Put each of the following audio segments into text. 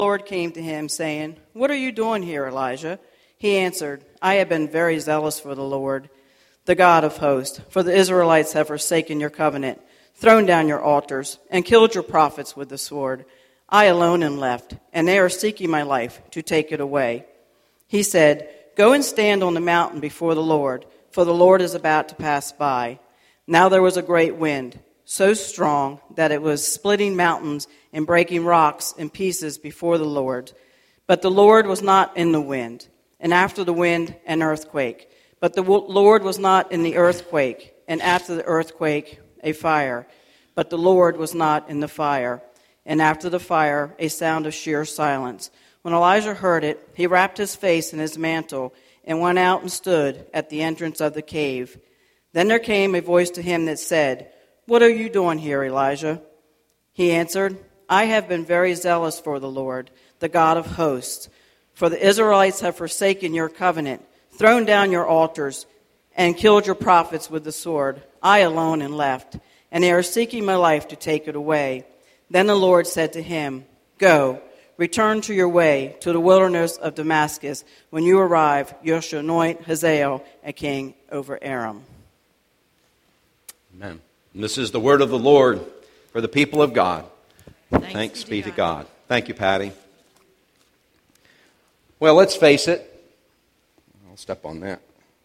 The Lord came to him, saying, "What are you doing here, Elijah?" He answered, "I have been very zealous for the Lord, the God of hosts, for the Israelites have forsaken your covenant, thrown down your altars, and killed your prophets with the sword. I alone am left, and they are seeking my life to take it away." He said, "Go and stand on the mountain before the Lord, for the Lord is about to pass by." Now there was a great wind, so strong that it was splitting mountains and breaking rocks in pieces before the Lord. But the Lord was not in the wind, and after the wind, an earthquake. But the Lord was not in the earthquake, and after the earthquake, a fire. But the Lord was not in the fire, and after the fire, a sound of sheer silence. When Elijah heard it, he wrapped his face in his mantle and went out and stood at the entrance of the cave. Then there came a voice to him that said, "What are you doing here, Elijah?" He answered, "I have been very zealous for the Lord, the God of hosts. For the Israelites have forsaken your covenant, thrown down your altars, and killed your prophets with the sword. I alone am left, and they are seeking my life to take it away." Then the Lord said to him, "Go, return to your way, to the wilderness of Damascus. When you arrive, you shall anoint Hazael a king over Aram." Amen. And this is the word of the Lord for the people of God. Thanks be to God. Thank you, Patty. Well, let's face it. I'll step on that.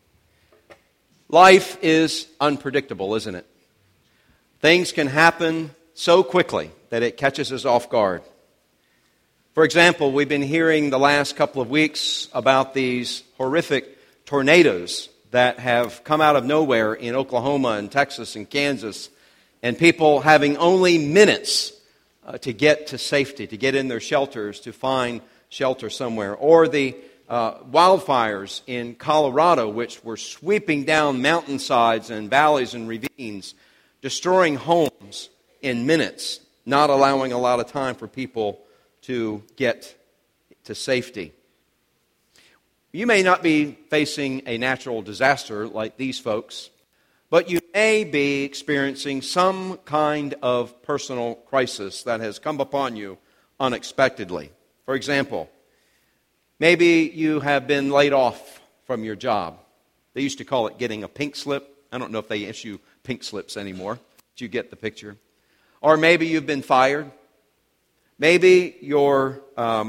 Life is unpredictable, isn't it? Things can happen so quickly that it catches us off guard. For example, we've been hearing the last couple of weeks about these horrific tornadoes that have come out of nowhere in Oklahoma and Texas and Kansas, and people having only minutes to get to safety, to get in their shelters, to find shelter somewhere. Or the wildfires in Colorado, which were sweeping down mountainsides and valleys and ravines, destroying homes in minutes, not allowing a lot of time for people to get to safety. You may not be facing a natural disaster like these folks, but you may be experiencing some kind of personal crisis that has come upon you unexpectedly. For example, maybe you have been laid off from your job. They used to call it getting a pink slip. I don't know if they issue pink slips anymore. But you get the picture. Or maybe you've been fired. Maybe your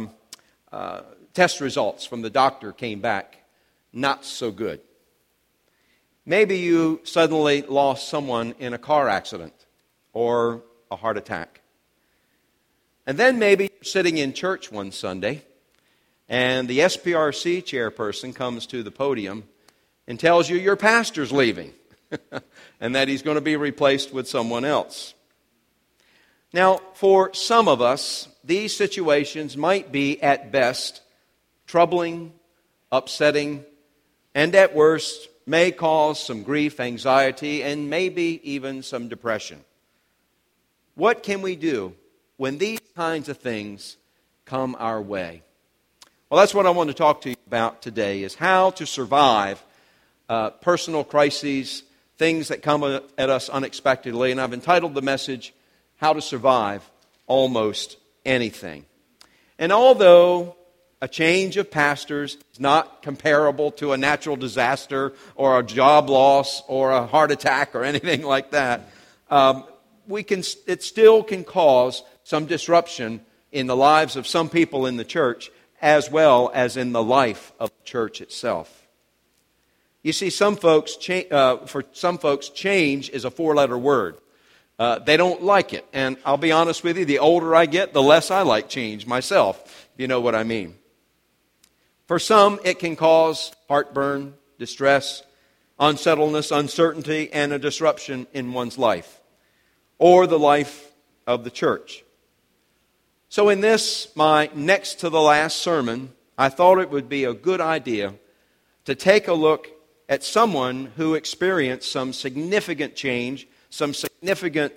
test results from the doctor came back not so good. Maybe you suddenly lost someone in a car accident or a heart attack. And then maybe you're sitting in church one Sunday and the SPRC chairperson comes to the podium and tells you your pastor's leaving and that he's going to be replaced with someone else. Now, for some of us, these situations might be at best troubling, upsetting, and at worst may cause some grief, anxiety, and maybe even some depression. What can we do when these kinds of things come our way? Well, that's what I want to talk to you about today, is how to survive personal crises, things that come at us unexpectedly. And I've entitled the message, How to Survive Almost Anything. And although a change of pastors is not comparable to a natural disaster or a job loss or a heart attack or anything like that, it still can cause some disruption in the lives of some people in the church as well as in the life of the church itself. You see, for some folks, change is a four-letter word. They don't like it. And I'll be honest with you, the older I get, the less I like change myself, if you know what I mean. For some, it can cause heartburn, distress, unsettledness, uncertainty, and a disruption in one's life, or the life of the church. So in this, my next to the last sermon, I thought it would be a good idea to take a look at someone who experienced some significant change, some significant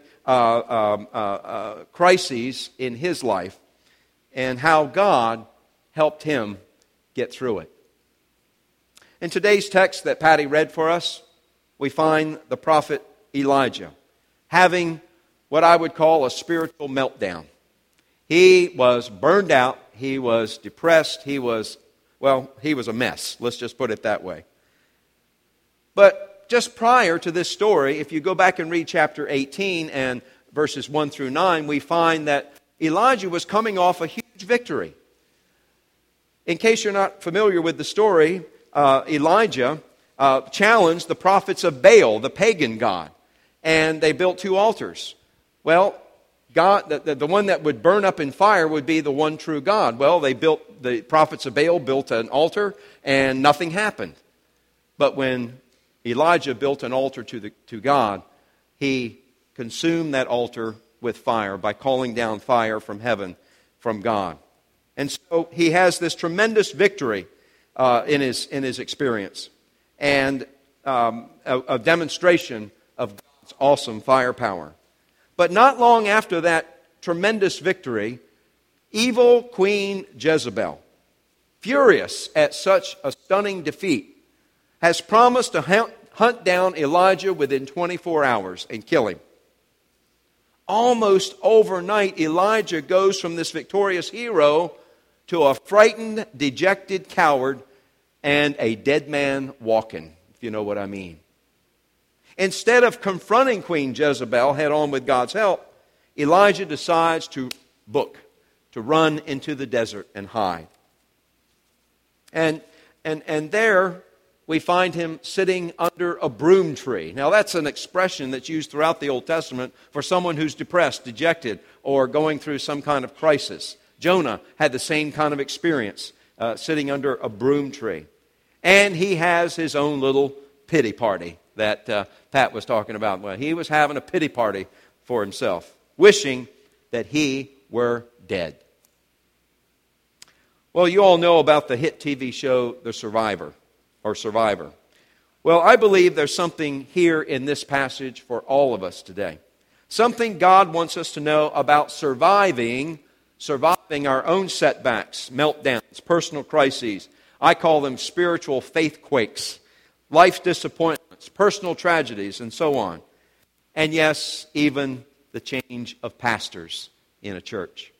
crises in his life, and how God helped him get through it. In today's text that Patty read for us, we find the prophet Elijah having what I would call a spiritual meltdown. He was burned out. He was depressed. He was a mess. Let's just put it that way. But just prior to this story, if you go back and read chapter 18 and verses 1 through 9, we find that Elijah was coming off a huge victory. In case you're not familiar with the story, Elijah challenged the prophets of Baal, the pagan god, and they built 2 altars. Well, God, the one that would burn up in fire would be the one true God. Well, the prophets of Baal built an altar, and nothing happened. But when Elijah built an altar to God, he consumed that altar with fire by calling down fire from heaven from God. And so he has this tremendous victory in his experience, and a demonstration of God's awesome firepower. But not long after that tremendous victory, evil Queen Jezebel, furious at such a stunning defeat, has promised to hunt down Elijah within 24 hours and kill him. Almost overnight, Elijah goes from this victorious hero to a frightened, dejected coward and a dead man walking, if you know what I mean. Instead of confronting Queen Jezebel head on with God's help, Elijah decides to run into the desert and hide. And there we find him sitting under a broom tree. Now that's an expression that's used throughout the Old Testament for someone who's depressed, dejected, or going through some kind of crisis. Jonah had the same kind of experience, sitting under a broom tree. And he has his own little pity party that Pat was talking about. Well, he was having a pity party for himself, wishing that he were dead. Well, you all know about the hit TV show The Survivor. Well, I believe there's something here in this passage for all of us today. Something God wants us to know about surviving our own setbacks, meltdowns, personal crises. I call them spiritual faith quakes, life disappointments, personal tragedies, and so on. And yes, even the change of pastors in a church.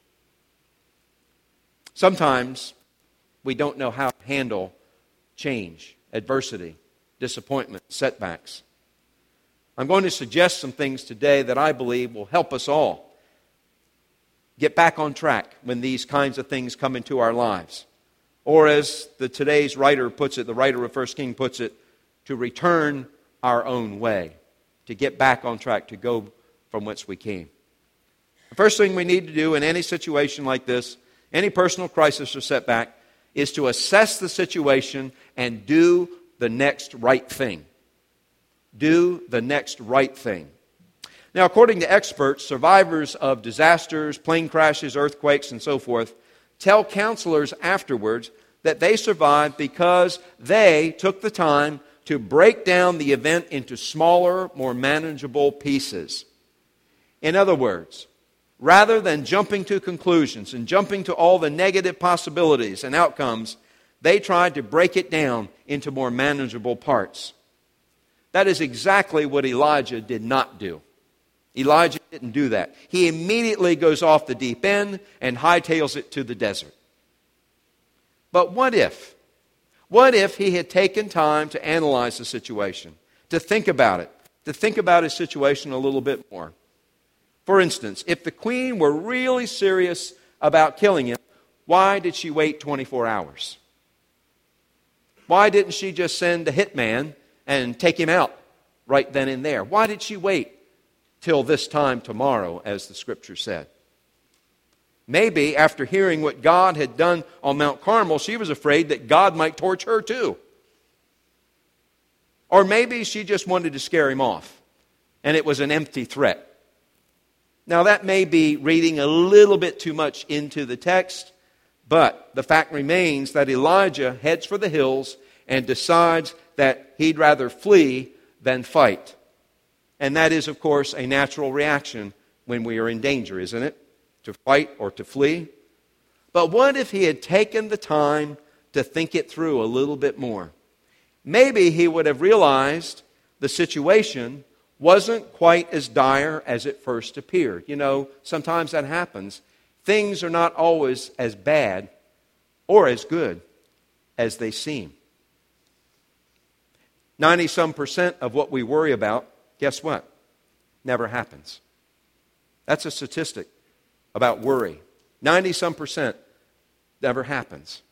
Sometimes we don't know how to handle change, adversity, disappointment, setbacks. I'm going to suggest some things today that I believe will help us all get back on track when these kinds of things come into our lives. Or as today's writer puts it, the writer of 1 Kings puts it, to return our own way, to get back on track, to go from whence we came. The first thing we need to do in any situation like this, any personal crisis or setback, is to assess the situation and do the next right thing. Do the next right thing. Now, according to experts, survivors of disasters, plane crashes, earthquakes, and so forth, tell counselors afterwards that they survived because they took the time to break down the event into smaller, more manageable pieces. In other words, rather than jumping to conclusions and jumping to all the negative possibilities and outcomes, they tried to break it down into more manageable parts. That is exactly what Elijah did not do. Elijah didn't do that. He immediately goes off the deep end and hightails it to the desert. But what if? What if he had taken time to analyze the situation, to think about it, to think about his situation a little bit more? For instance, if the queen were really serious about killing him, why did she wait 24 hours? Why didn't she just send a hitman and take him out right then and there? Why did she wait till this time tomorrow, as the scripture said? Maybe after hearing what God had done on Mount Carmel, she was afraid that God might torch her too. Or maybe she just wanted to scare him off, and it was an empty threat. Now, that may be reading a little bit too much into the text, but the fact remains that Elijah heads for the hills and decides that he'd rather flee than fight. And that is, of course, a natural reaction when we are in danger, isn't it? To fight or to flee. But what if he had taken the time to think it through a little bit more? Maybe he would have realized the situation wasn't quite as dire as it first appeared. You know, sometimes that happens. things are not always as bad or as good as they seem. 90-some% of what we worry about, guess what? Never happens. That's a statistic about worry. 90-some% never happens.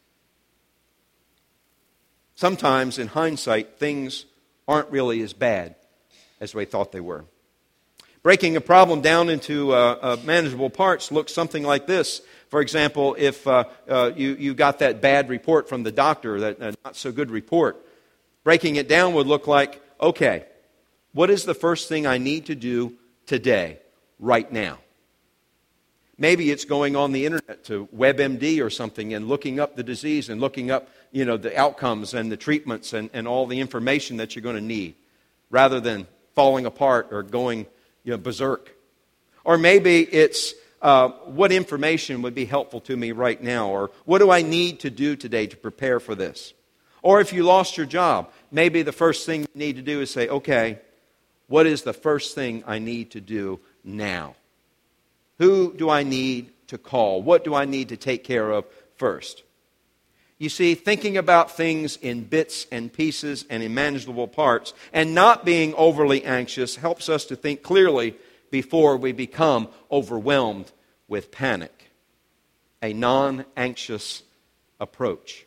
Sometimes, in hindsight, things aren't really as bad as we thought they were. Breaking a problem down into manageable parts looks something like this. For example, if you got that bad report from the doctor, that not so good report, breaking it down would look like, okay, what is the first thing I need to do today, right now? Maybe it's going on the internet to WebMD or something and looking up the disease and looking up, the outcomes and the treatments and all the information that you're going to need, rather than falling apart or going berserk. Or maybe it's what information would be helpful to me right now, or what do I need to do today to prepare for this? Or if you lost your job, maybe the first thing you need to do is say, okay, what is the first thing I need to do now? Who do I need to call? What do I need to take care of first? You see, thinking about things in bits and pieces and in manageable parts and not being overly anxious helps us to think clearly before we become overwhelmed with panic. A non-anxious approach.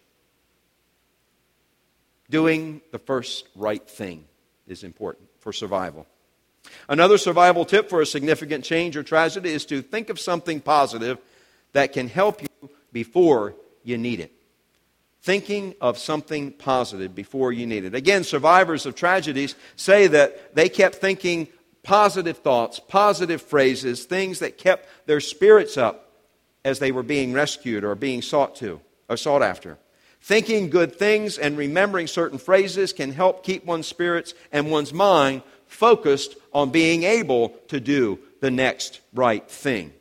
Doing the first right thing is important for survival. Another survival tip for a significant change or tragedy is to think of something positive that can help you before you need it. Thinking of something positive before you need it. Again, survivors of tragedies say that they kept thinking positive thoughts, positive phrases, things that kept their spirits up as they were being rescued or being sought after. Thinking good things and remembering certain phrases can help keep one's spirits and one's mind focused on being able to do the next right thing.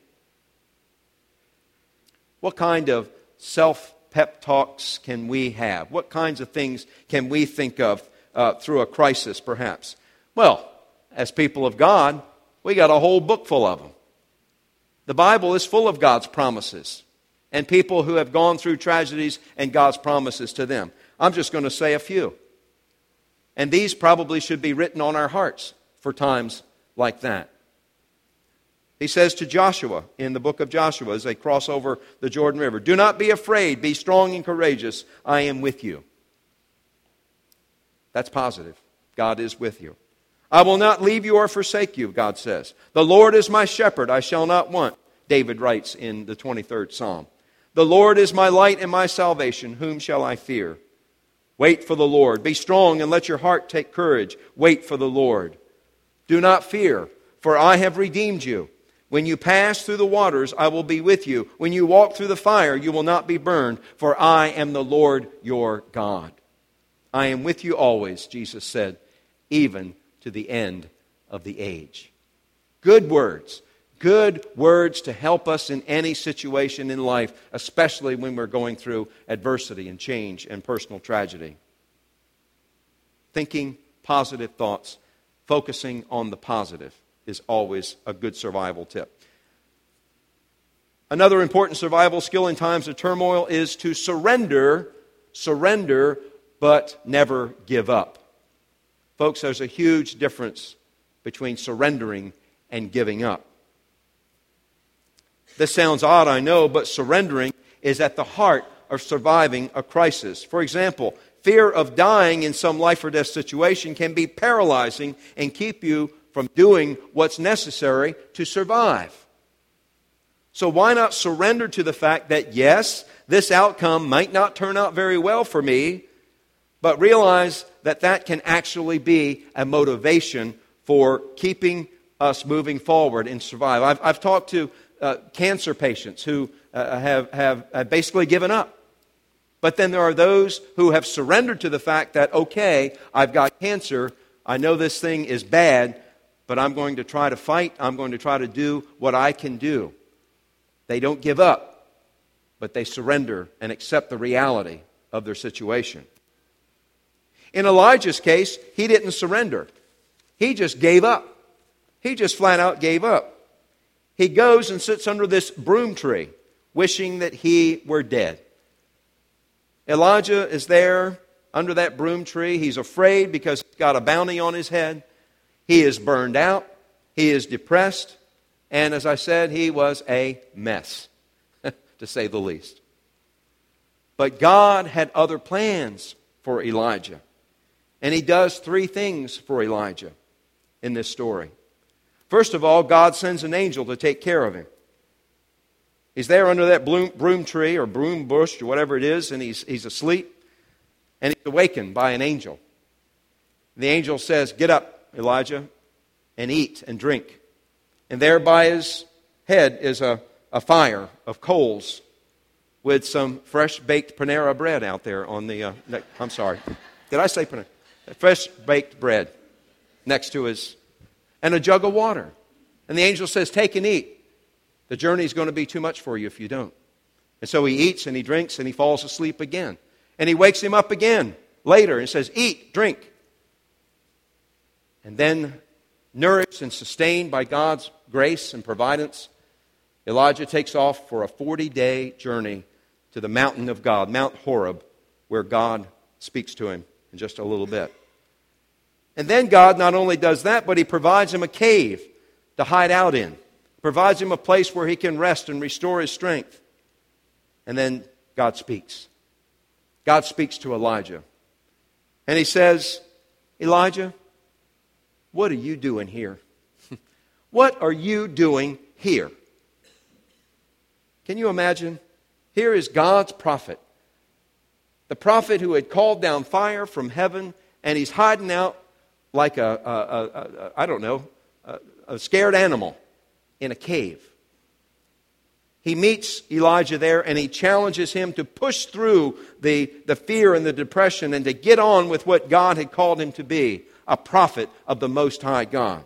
What kind of self-pep talks can we have? What kinds of things can we think of through a crisis, perhaps? Well, as people of God, we got a whole book full of them. The Bible is full of God's promises and people who have gone through tragedies and God's promises to them. I'm just going to say a few. And these probably should be written on our hearts for times like that. He says to Joshua in the book of Joshua as they cross over the Jordan River, "Do not be afraid, be strong and courageous. I am with you." That's positive. God is with you. "I will not leave you or forsake you," God says. "The Lord is my shepherd, I shall not want," David writes in the 23rd Psalm. "The Lord is my light and my salvation. Whom shall I fear? Wait for the Lord. Be strong and let your heart take courage. Wait for the Lord. Do not fear, for I have redeemed you. When you pass through the waters, I will be with you. When you walk through the fire, you will not be burned, for I am the Lord your God. I am with you always," Jesus said, "even to the end of the age." Good words to help us in any situation in life, especially when we're going through adversity and change and personal tragedy. Thinking positive thoughts, focusing on the positive, is always a good survival tip. Another important survival skill in times of turmoil is to surrender, but never give up. Folks, there's a huge difference between surrendering and giving up. This sounds odd, I know, but surrendering is at the heart of surviving a crisis. For example, fear of dying in some life or death situation can be paralyzing and keep you from doing what's necessary to survive. So why not surrender to the fact that, yes, this outcome might not turn out very well for me, but realize that that can actually be a motivation for keeping us moving forward and survive. I've talked to cancer patients who have basically given up. But then there are those who have surrendered to the fact that, okay, I've got cancer, I know this thing is bad, but I'm going to try to fight, I'm going to try to do what I can do. They don't give up, but they surrender and accept the reality of their situation. In Elijah's case, he didn't surrender. He just gave up. He just flat out gave up. he goes and sits under this broom tree, wishing that he were dead. Elijah is there under that broom tree. He's afraid because he's got a bounty on his head. He is burned out. He is depressed. And as I said, he was a mess, to say the least. But God had other plans for Elijah. And he does three things for Elijah in this story. First of all, God sends an angel to take care of him. He's there under that broom tree or broom bush or whatever it is, and he's asleep. And he's awakened by an angel. The angel says, "Get up, Elijah, and eat and drink." And there by his head is a fire of coals with some fresh-baked Panera bread out there on the... I'm sorry. Did I say Panera? Fresh-baked bread next to his... and a jug of water. And the angel says, "Take and eat. The journey is going to be too much for you if you don't." And so he eats and he drinks and he falls asleep again. And he wakes him up again later and says, "Eat, drink." And then, nourished and sustained by God's grace and providence, Elijah takes off for a 40-day journey to the mountain of God, Mount Horeb, where God speaks to him in just a little bit. And then God not only does that, but he provides him a cave to hide out in. Provides him a place where he can rest and restore his strength. And then God speaks. God speaks to Elijah. And he says, "Elijah, what are you doing here? What are you doing here?" Can you imagine? Here is God's prophet. The prophet who had called down fire from heaven, and he's hiding out like a scared animal in a cave. He meets Elijah there and he challenges him to push through the fear and the depression and to get on with what God had called him to be, a prophet of the Most High God.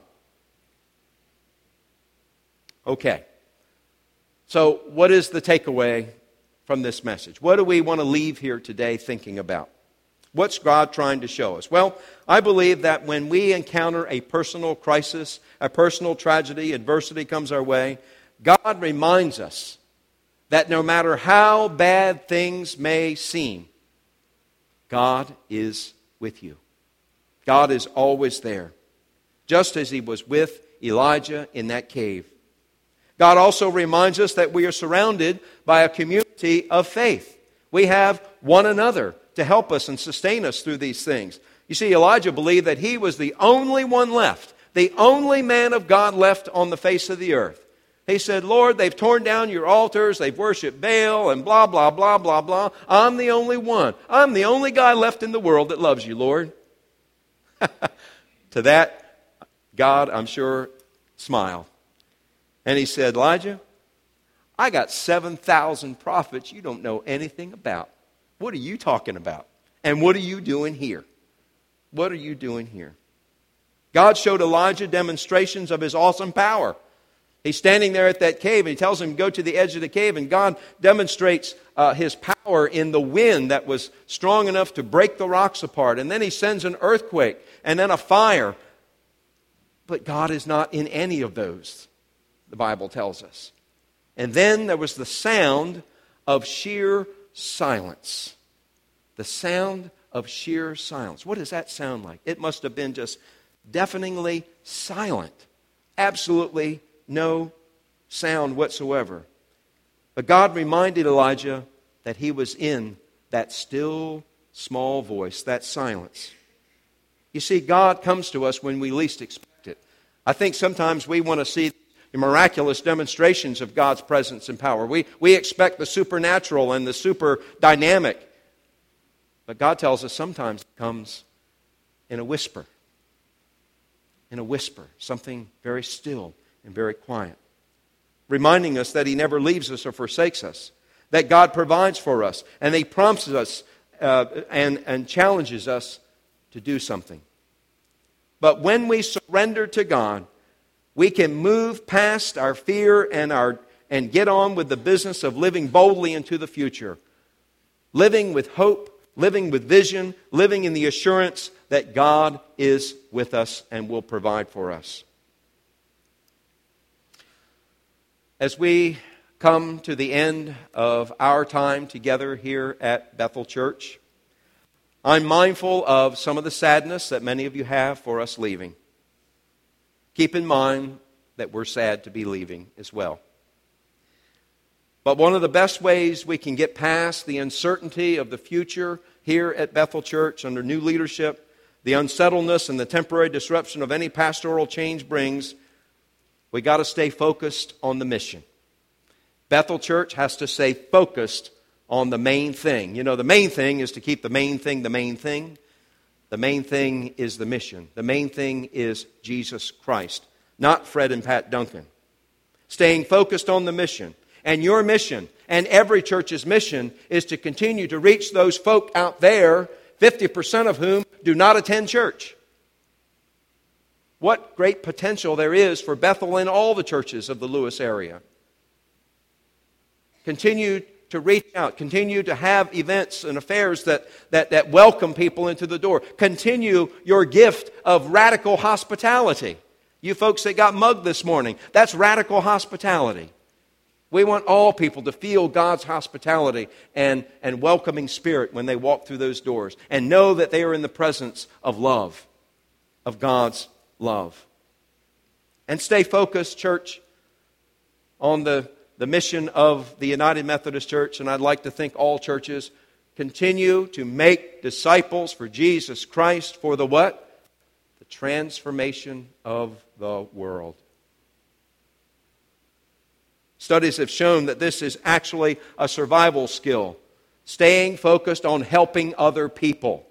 Okay. So what is the takeaway from this message? What do we want to leave here today thinking about? What's God trying to show us? Well, I believe that when we encounter a personal crisis, a personal tragedy, adversity comes our way, God reminds us that no matter how bad things may seem, God is with you. God is always there, just as he was with Elijah in that cave. God also reminds us that we are surrounded by a community of faith. We have one another to help us and sustain us through these things. You see, Elijah believed that he was the only one left, the only man of God left on the face of the earth. He said, "Lord, they've torn down your altars, they've worshipped Baal, and blah, blah, blah, blah, blah. I'm the only one. I'm the only guy left in the world that loves you, Lord." To that, God, I'm sure, smiled. And he said, "Elijah, I got 7,000 prophets you don't know anything about. What are you talking about? And what are you doing here? What are you doing here?" God showed Elijah demonstrations of his awesome power. He's standing there at that cave, and he tells him to go to the edge of the cave, and God demonstrates his power in the wind that was strong enough to break the rocks apart. And then he sends an earthquake, and then a fire. But God is not in any of those, the Bible tells us. And then there was the sound of sheer silence. The sound of sheer silence. What does that sound like? It must have been just deafeningly silent. Absolutely no sound whatsoever. But God reminded Elijah that he was in that still, small voice, that silence. You see, God comes to us when we least expect it. I think sometimes we want to see miraculous demonstrations of God's presence and power. We expect the supernatural and the super dynamic. But God tells us sometimes it comes in a whisper. In a whisper, something very still and very quiet. Reminding us that he never leaves us or forsakes us. That God provides for us. And he prompts us and challenges us to do something. But when we surrender to God, we can move past our fear and get on with the business of living boldly into the future. Living with hope, living with vision, living in the assurance that God is with us and will provide for us. As we come to the end of our time together here at Bethel Church, I'm mindful of some of the sadness that many of you have for us leaving. Keep in mind that we're sad to be leaving as well. But one of the best ways we can get past the uncertainty of the future here at Bethel Church under new leadership, the unsettledness and the temporary disruption of any pastoral change brings, we got to stay focused on the mission. Bethel Church has to stay focused on the main thing. You know, the main thing is to keep the main thing the main thing. The main thing is the mission. The main thing is Jesus Christ, not Fred and Pat Duncan. Staying focused on the mission. And your mission, and every church's mission, is to continue to reach those folk out there, 50% of whom do not attend church. What great potential there is for Bethel and all the churches of the Lewis area. Continue to reach out. Continue to have events and affairs that welcome people into the door. Continue your gift of radical hospitality. You folks that got mugged this morning, that's radical hospitality. We want all people to feel God's hospitality and welcoming spirit when they walk through those doors and know that they are in the presence of love, of God's love. And stay focused, church, on the mission of the United Methodist Church, and I'd like to think all churches continue to make disciples for Jesus Christ for the what? The transformation of the world. Studies have shown that this is actually a survival skill, staying focused on helping other people.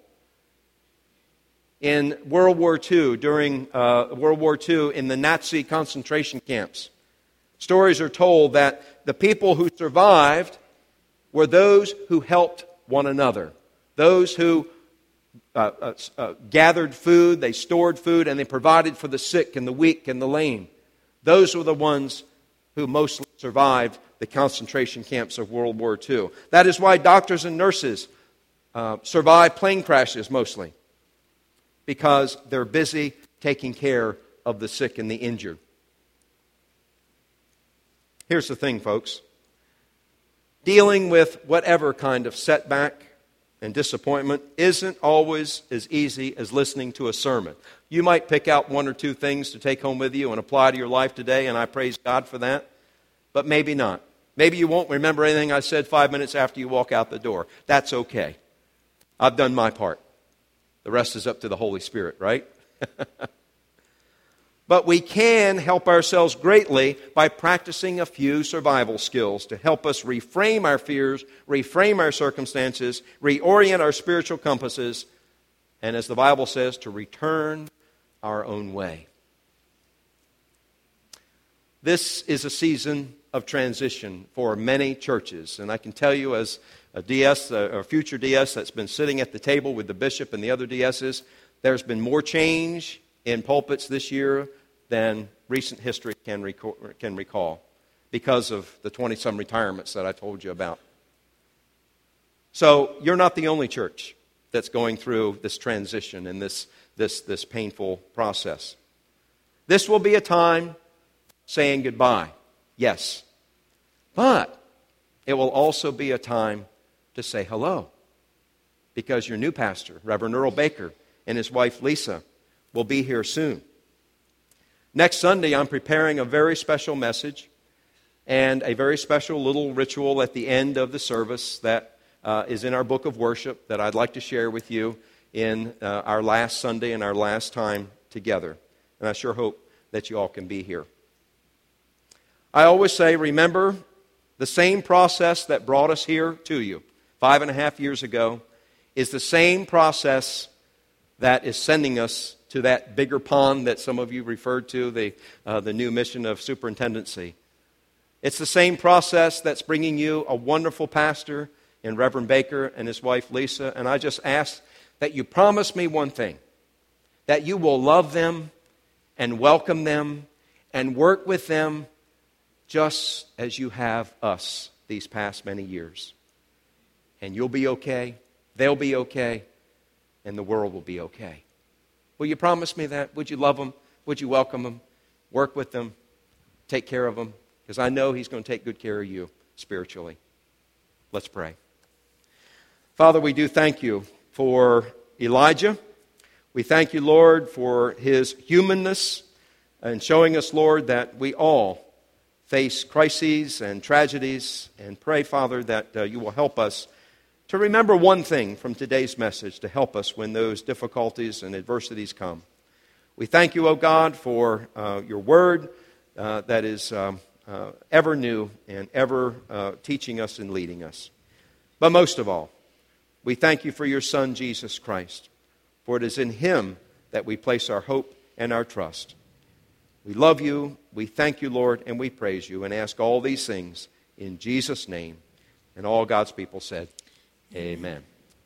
In World War II, during World War II in the Nazi concentration camps, stories are told that the people who survived were those who helped one another, those who gathered food, they stored food, and they provided for the sick and the weak and the lame. Those were the ones who mostly survived the concentration camps of World War II. That is why doctors and nurses survive plane crashes mostly, because they're busy taking care of the sick and the injured. Here's the thing, folks. Dealing with whatever kind of setback and disappointment isn't always as easy as listening to a sermon. You might pick out one or two things to take home with you and apply to your life today, and I praise God for that. But maybe not. Maybe you won't remember anything I said 5 minutes after you walk out the door. That's okay. I've done my part. The rest is up to the Holy Spirit, right? But we can help ourselves greatly by practicing a few survival skills to help us reframe our fears, reframe our circumstances, reorient our spiritual compasses, and as the Bible says, to return our own way. This is a season of transition for many churches, and I can tell you as a DS, a future DS that's been sitting at the table with the bishop and the other DSs, there's been more change in pulpits this year than recent history can recall because of the 20-some retirements that I told you about. So you're not the only church that's going through this transition and this painful process. This will be a time saying goodbye, yes. But it will also be a time to say hello, because your new pastor, Reverend Earl Baker, and his wife Lisa will be here soon. Next Sunday, I'm preparing a very special message and a very special little ritual at the end of the service that is in our book of worship that I'd like to share with you in our last Sunday and our last time together. And I sure hope that you all can be here. I always say, remember, the same process that brought us here to you 5.5 years ago is the same process that is sending us to that bigger pond that some of you referred to, the new mission of superintendency. It's the same process that's bringing you a wonderful pastor in Reverend Baker and his wife Lisa, and I just ask that you promise me one thing, that you will love them and welcome them and work with them just as you have us these past many years. And you'll be okay, they'll be okay, and the world will be okay. Will you promise me that? Would you love them? Would you welcome them? Work with them? Take care of them? because I know He's going to take good care of you spiritually. Let's pray. Father, we do thank you for Elijah. We thank you, Lord, for his humanness and showing us, Lord, that we all face crises and tragedies, and pray, Father, that you will help us to remember one thing from today's message to help us when those difficulties and adversities come. We thank you, O God, for your word that is ever new and ever teaching us and leading us. But most of all, we thank you for your Son, Jesus Christ, for it is in Him that we place our hope and our trust. We love you, we thank you, Lord, and we praise you, and ask all these things in Jesus' name. And all God's people said, Amen.